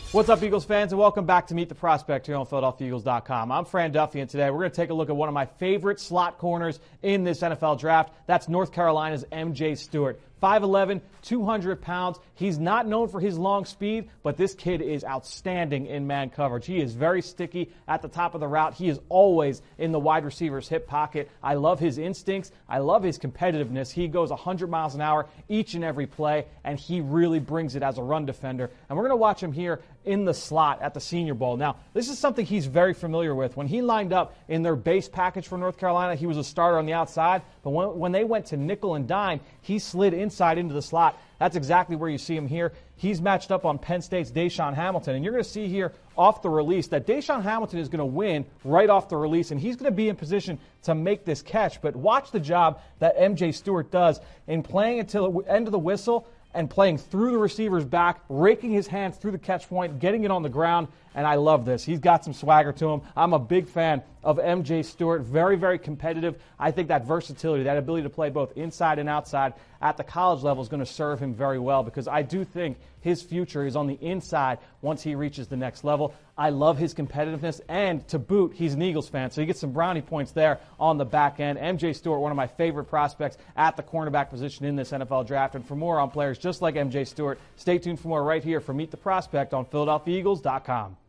What's up, Eagles fans, and welcome back to Meet the Prospect here on PhiladelphiaEagles.com. I'm Fran Duffy, and today we're going to take a look at one of my favorite slot corners in this NFL draft. That's North Carolina's MJ Stewart. 5'11", 200 pounds. He's not known for his long speed, but this kid is outstanding in man coverage. He is very sticky at the top of the route. He is always in the wide receiver's hip pocket. I love his instincts. I love his competitiveness. He goes 100 miles an hour each and every play, and he really brings it as a run defender. And we're going to watch him here in the slot at the Senior Bowl. Now, this is something he's very familiar with. When he lined up in their base package for North Carolina, he was a starter on the outside, but when they went to nickel and dime, he slid inside into the slot. That's exactly where you see him here. He's matched up on Penn State's DaeSean Hamilton, and you're going to see here off the release that DaeSean Hamilton is going to win right off the release, and he's going to be in position to make this catch. But watch the job that MJ Stewart does in playing until the end of the whistle and playing through the receiver's back, raking his hands through the catch point, getting it on the ground, and I love this. He's got some swagger to him. I'm a big fan of MJ Stewart. Very, very competitive. I think that versatility, that ability to play both inside and outside at the college level is going to serve him very well, because I do think his future is on the inside once he reaches the next level. I love his competitiveness, and to boot, he's an Eagles fan, so he gets some brownie points there on the back end. MJ Stewart, one of my favorite prospects at the cornerback position in this NFL draft. And for more on players just like MJ Stewart, stay tuned for more right here for Meet the Prospect on PhiladelphiaEagles.com.